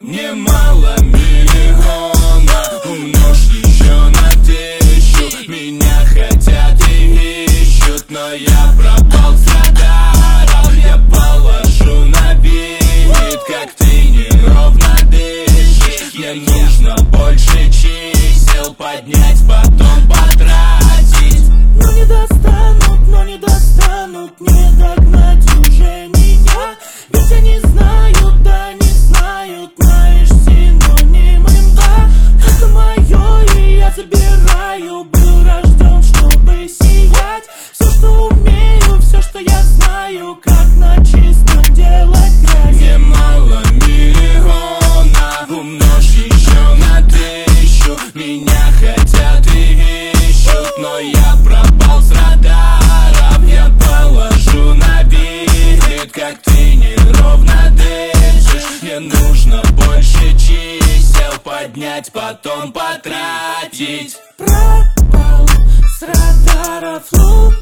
Немало миллиона, умножь еще на 1000. Меня хотят и ищут, но я пропал с радаров. Я положу на бит, как ты неровно дышишь. Мне нужно больше чисел поднять, потом потратить. Но не достанут, не догнать уже меня. Ведь они знают, да не знают, знаешь, синоним имба. Это мое, и я забираю. Был рожден, чтобы сиять. Все, что умею, все, что я знаю, как на чистом делать грязь. Немало миллиона, умножь еще на 1000. Меня хотят и ищут, но я пропал с радаров. Я положу на бит, как ты неровно дышишь. Мне нужно больше чисел поднять, потом потратить. Пропал с радаров лук.